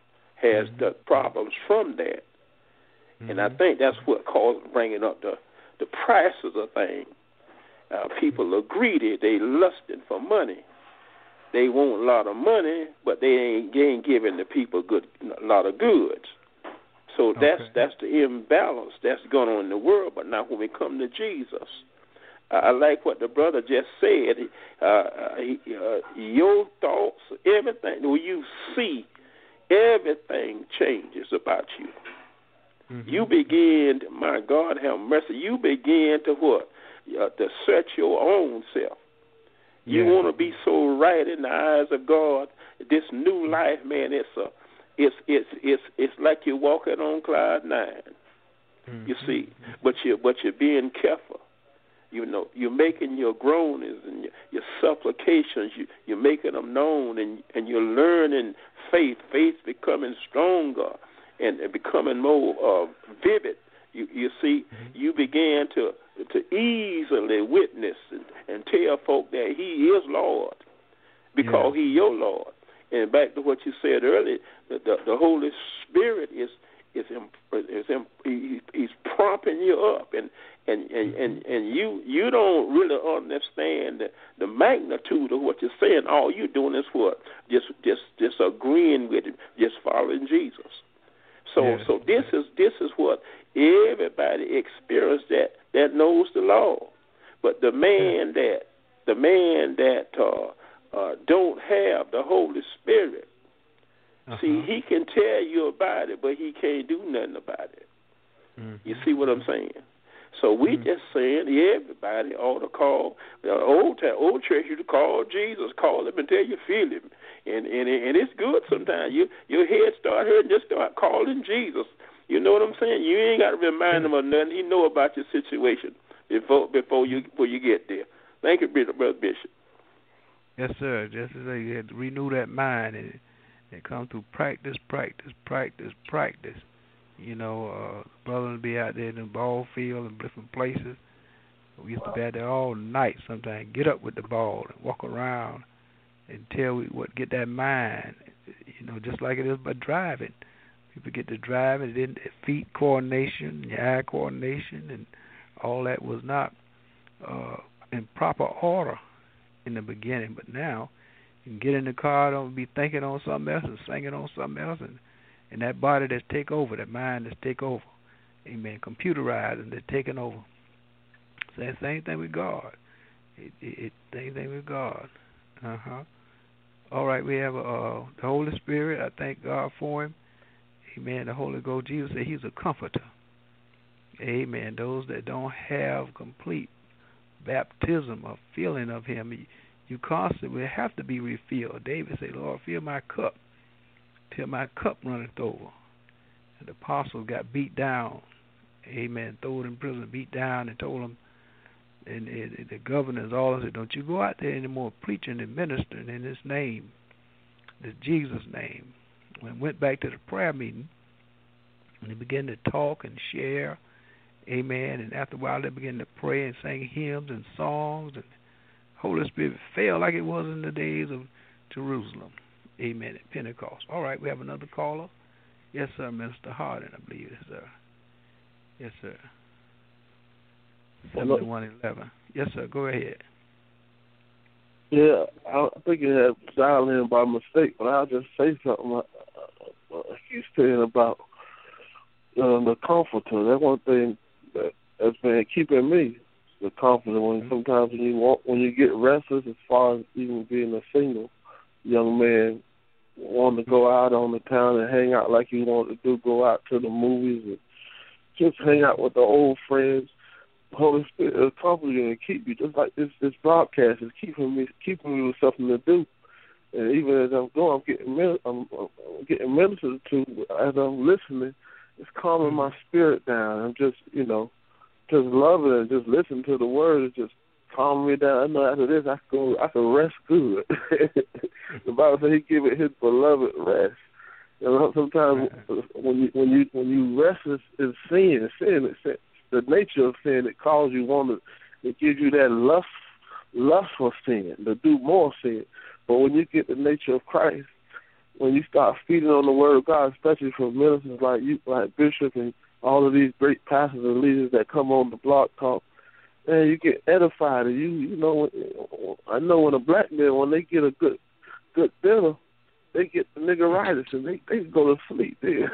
Has mm-hmm. the problems from that, mm-hmm. and I think that's what caused bringing up the the prices of things. Uh, people are greedy; they lusting for money. They want a lot of money, but they ain't, they ain't giving the people good a lot of goods. So that's okay. that's the imbalance that's going on in the world. But now when we come to Jesus, uh, I like what the brother just said. Uh, he, uh, your thoughts, everything, when you see, everything changes about you. Mm-hmm. You begin, my God have mercy, you begin to what? Uh, to search your own self. You yeah. want to be so right in the eyes of God. This new life, man, it's a, it's it's it's it's like you're walking on cloud nine. Mm-hmm. You see, but you but you're being careful. You know, you're making your groanings and your, your supplications. You you're making them known, and and you're learning faith. Faith becoming stronger and becoming more uh, vivid. You you see, mm-hmm. you began to. to easily witness and, and tell folk that he is Lord because yeah. he your Lord. And back to what you said earlier, the, the, the Holy Spirit is is, is, is he's prompting you up, and and, and, and, and you you don't really understand the, the magnitude of what you're saying. All you're doing is what? Just just just agreeing with it, just following Jesus. So yeah. so this is this is what everybody experienced that that knows the law. But the man that the man that uh, uh, don't have the Holy Spirit, uh-huh. see, he can tell you about it, but he can't do nothing about it. Mm-hmm. You see what I'm saying? So we mm-hmm. just saying everybody ought to call. The old time, old church used to call Jesus, call him until you feel him, and and and it's good sometimes. You your head start hurting, just start calling Jesus. You know what I'm saying? You ain't got to remind him of nothing. He know about your situation before before you before you get there. Thank you, Brother Bishop. Yes, sir. Just as you had to renew that mind, and it come through practice, practice, practice, practice. You know, uh, brothers would be out there in the ball field and different places. We used to be out there all night sometimes, get up with the ball and walk around until we what get that mind, you know, just like it is by driving. People get to drive and then feet coordination, your eye coordination, and all that was not uh, in proper order in the beginning. But now you can get in the car, don't be thinking on something else and singing on something else, and And that body that's take over, that mind that's take over, amen, computerized and they're taking over. So the same thing with God. It, it, it same thing with God. Uh huh. All right, we have uh, the Holy Spirit. I thank God for Him. Amen. The Holy Ghost. Jesus said He's a comforter. Amen. Those that don't have complete baptism or feeling of Him, you, you constantly have to be refilled. David said, "Lord, fill my cup till my cup runneth over." And the apostle got beat down, amen, thrown in prison, beat down, and told him, and, and the governors all said, "Don't you go out there anymore preaching and ministering in His name, this Jesus' name." When I went back to the prayer meeting, and they began to talk and share, amen, and after a while they began to pray and sing hymns and songs, and the Holy Spirit fell like it was in the days of Jerusalem. Amen. At Pentecost. All right, we have another caller. Yes, sir, Mister Hardin, I believe, yes, sir. Yes, sir. seventy-one eleven. Yes, sir, go ahead. Yeah, I think it had dialed in by mistake, but I'll just say something. I, I, he's saying about uh, the comforter. That's one thing that has been keeping me, the comforter. When mm-hmm. sometimes when you walk, when you get restless, as far as even being a single young man, wanting to go out on the town and hang out like you want to do, go out to the movies and just hang out with the old friends. The Holy Spirit is comforting you and keep you, just like this this broadcast is keeping me keeping me with something to do. And even as I'm going, I'm getting I'm, I'm getting ministered to as I'm listening. It's calming my spirit down. I'm just, you know, just loving it, just listening to the word. It's just calming me down. I know after this, I can I can rest good. The Bible says He give it His beloved rest. You know, sometimes when you when you when you rest in, in sin, sin, sin, the nature of sin, it calls you want to, it gives you that lust, lust for sin, to do more sin. But when you get the nature of Christ, when you start feeding on the Word of God, especially from ministers like you, like Bishop, and all of these great pastors and leaders that come on the Blog Talk, man, you get edified. And you, you know, I know when a black man, when they get a good, good dinner, they get the niggeritis and they they go to sleep.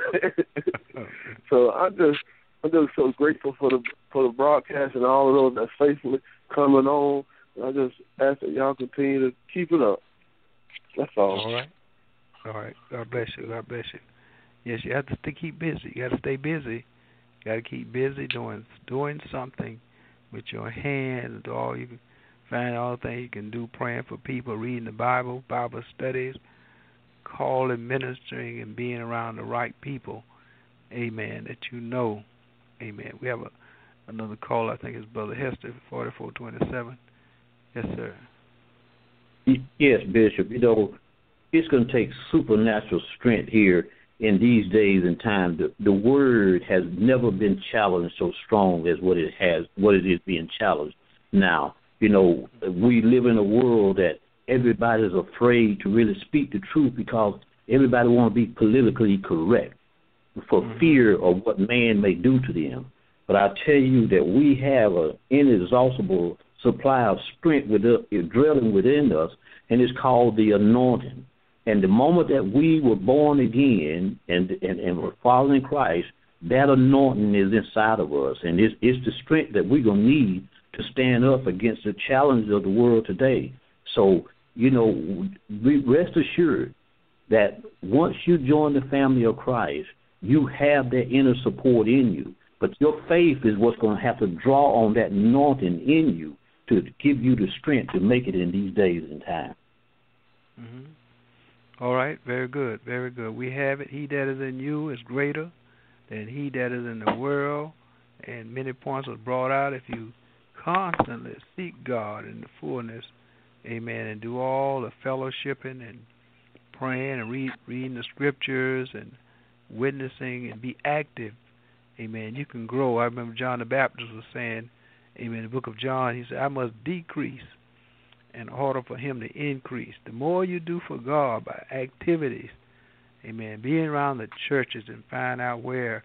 So I just, I'm just so grateful for the for the broadcast and all of those that faithfully coming on. I just ask that y'all continue to keep it up. That's all. All right. All right. God bless you. God bless you. Yes, you have to stay, keep busy. You got to stay busy. You got to keep busy doing doing something with your hands. Do all you can find all the things you can do, praying for people, reading the Bible, Bible studies, calling, ministering, and being around the right people. Amen. That you know. Amen. We have a, another call. I think it's Brother Hester, forty-four twenty-seven. Yes, sir. Yes, Bishop. You know, it's going to take supernatural strength here in these days and times. The, the word has never been challenged so strong as what it has, what it is being challenged now. You know, we live in a world that everybody's afraid to really speak the truth because everybody want to be politically correct for mm-hmm. fear of what man may do to them. But I tell you that we have an inexhaustible supply of strength within, dwelling within us, and it's called the anointing. And the moment that we were born again and and, and were following Christ, that anointing is inside of us, and it's, it's the strength that we're going to need to stand up against the challenges of the world today. So, you know, we rest assured that once you join the family of Christ, you have that inner support in you. But your faith is what's going to have to draw on that anointing in you to give you the strength to make it in these days and time. Mm-hmm. All right, very good, very good. We have it. He that is in you is greater than he that is in the world. And many points are brought out if you constantly seek God in the fullness, amen, and do all the fellowshipping and praying and read, reading the scriptures and witnessing and be active, amen. You can grow. I remember John the Baptist was saying, amen, in the book of John, he said, I must decrease in order for him to increase. The more you do for God by activities, amen, being around the churches and find out where,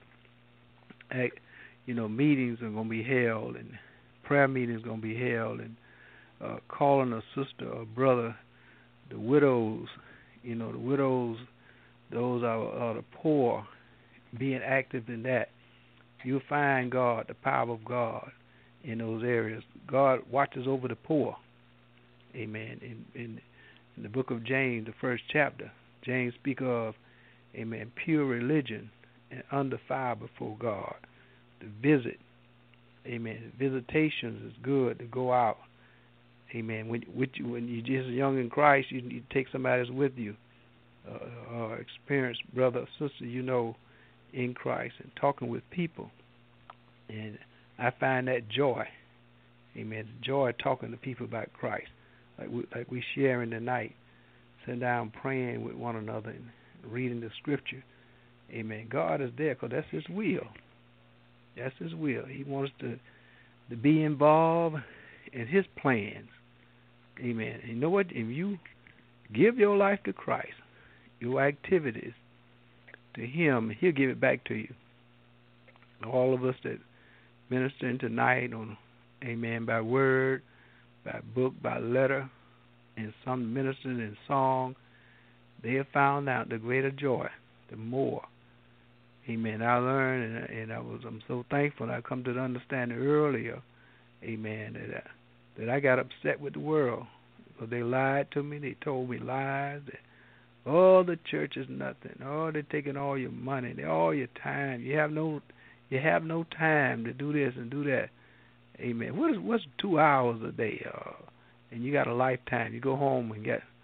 you know, meetings are going to be held and prayer meetings are going to be held, and uh, calling a sister or brother, the widows, you know, the widows, those are, are the poor, being active in that. You'll find God, the power of God in those areas. God watches over the poor. Amen. In, in, in the book of James, the first chapter, James speaks of, amen, pure religion and undefiled before God. To visit, amen. Visitations is good to go out. Amen. When, when you're just young in Christ, you need to take somebody that's with you, uh, or experienced brother or sister you know in Christ, and talking with people. And I find that joy. Amen. Joy talking to people about Christ. Like we, like we sharing tonight, sitting down praying with one another and reading the scripture. Amen. God is there because that's His will. That's His will. He wants to to be involved in His plans. Amen. And you know what? If you give your life to Christ, your activities to Him, He'll give it back to you. All of us that ministering tonight on, amen, by word, by book, by letter, and some ministering in song, they have found out the greater joy, the more. Amen. I learned, and, and I was, I'm so thankful. And I come to the understanding earlier, amen, that I, that I got upset with the world because they lied to me. They told me lies. That, oh, the church is nothing. Oh, they're taking all your money, they all your time. You have no, you have no time to do this and do that. Amen. What is what's two hours a day? Uh, and you got a lifetime. You go home and get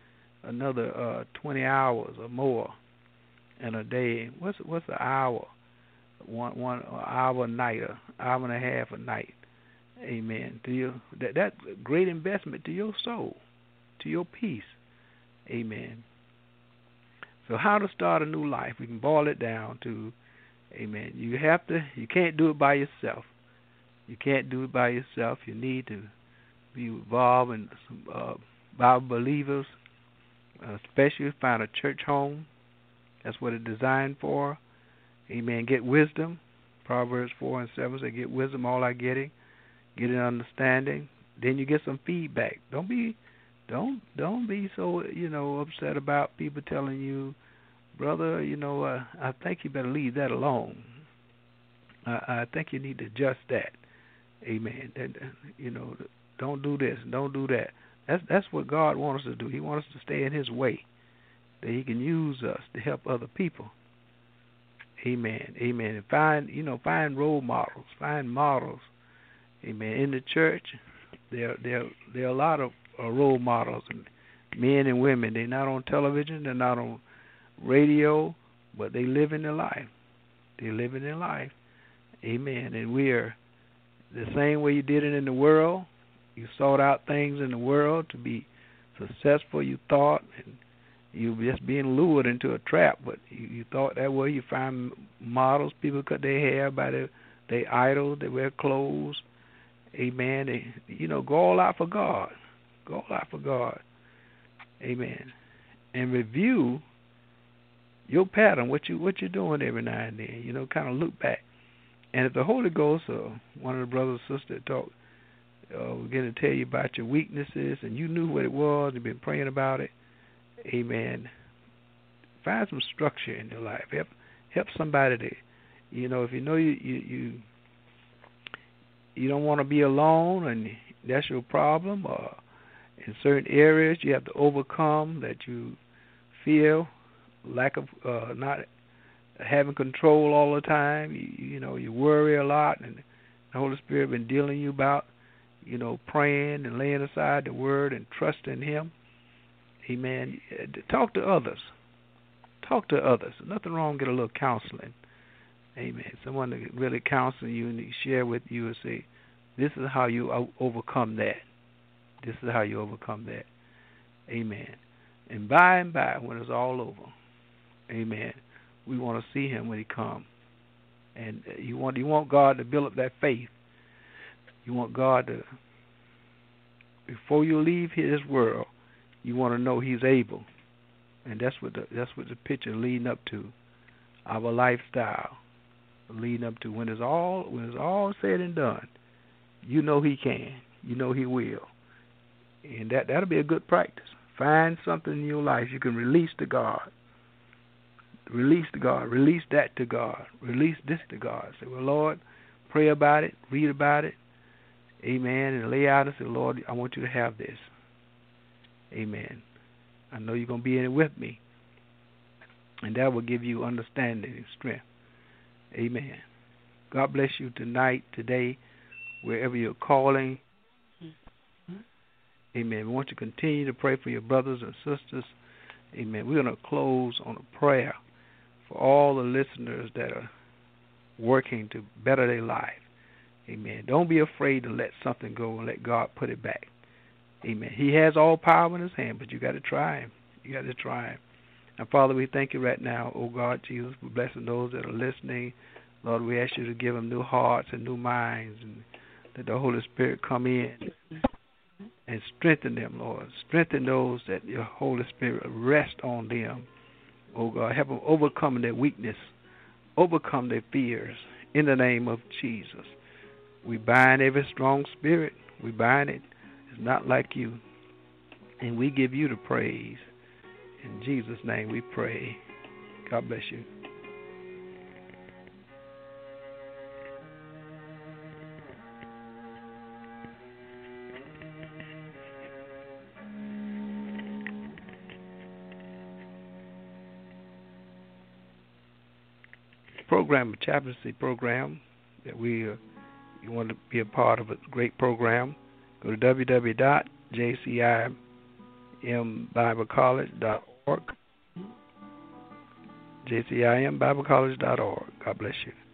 another uh, twenty hours or more in a day. What's what's an hour? One one hour a night, an hour and a half a night. Amen. To you, that that's a great investment to your soul, to your peace. Amen. So how to start a new life? We can boil it down to, amen. You have to. You can't do it by yourself. You can't do it by yourself. You need to be involved in some uh, Bible believers, uh, especially find a church home. That's what it's designed for. Amen. Get wisdom. Proverbs four and seven say, "Get wisdom, all I getting, get an understanding." Then you get some feedback. Don't be, don't don't be so you know upset about people telling you, brother. You know, uh, I think you better leave that alone. I, I think you need to adjust that. Amen. That, you know, don't do this, don't do that. That's that's what God wants us to do. He wants us to stay in His way, that He can use us to help other people. Amen. Amen. And find, you know, find role models, find models. Amen. In the church, there there there are a lot of uh, role models, and men and women. They're not on television, they're not on radio, but they live in their life. They live in their life. Amen. And we are the same way you did it in the world. You sought out things in the world to be successful, you thought, and you were just being lured into a trap. But you, you thought that way. You find models. People cut their hair by their, their idols. They wear clothes. Amen. They, you know, go all out for God. Go all out for God. Amen. And review your pattern, what you what you're doing every now and then. You know, kind of look back. And if the Holy Ghost or one of the brothers or sisters talk, uh, we're going to tell you about your weaknesses, and you knew what it was, you've been praying about it. Amen. Find some structure in your life. Help help somebody to, you know, if you know you you you, you don't want to be alone, and that's your problem, or in certain areas you have to overcome that you feel lack of uh, not having control all the time. You, you know, you worry a lot, and the Holy Spirit been dealing you about, you know, praying and laying aside the Word and trusting Him. Amen. Talk to others. Talk to others. Nothing wrong. Get a little counseling. Amen. Someone that really counsel you and share with you and say, "This is how you overcome that. This is how you overcome that." Amen. And by and by, when it's all over, amen, we want to see Him when He comes. And you want you want God to build up that faith. You want God to, before you leave His world, you want to know He's able, and that's what the, that's what the picture leading up to, our lifestyle, leading up to when it's all when it's all said and done. You know He can, you know He will, and that that'll be a good practice. Find something in your life you can release to God. Release to God. Release that to God. Release this to God. Say, "Well, Lord, pray about it, read about it, amen, and lay out and say, Lord, I want you to have this. Amen. I know you're going to be in it with me. And that will give you understanding and strength. Amen. God bless you tonight, today, wherever you're calling. Amen. We want you to continue to pray for your brothers and sisters. Amen. We're going to close on a prayer for all the listeners that are working to better their life. Amen. Don't be afraid to let something go and let God put it back. Amen. He has all power in His hand, but you got to try Him. You got to try Him. And Father, we thank you right now, oh God, Jesus, for blessing those that are listening. Lord, we ask you to give them new hearts and new minds, and that the Holy Spirit come in and strengthen them, Lord. Strengthen those that your Holy Spirit rest on them. Oh God, help them overcome their weakness, overcome their fears in the name of Jesus. We bind every strong spirit. We bind it. It's not like you. And we give you the praise. In Jesus' name we pray. God bless you. Program, a chaplaincy program that we uh, you want to be a part of, a great program. Go to w w w dot j c i m bible college dot org. J C I M Bible College dot org. God bless you.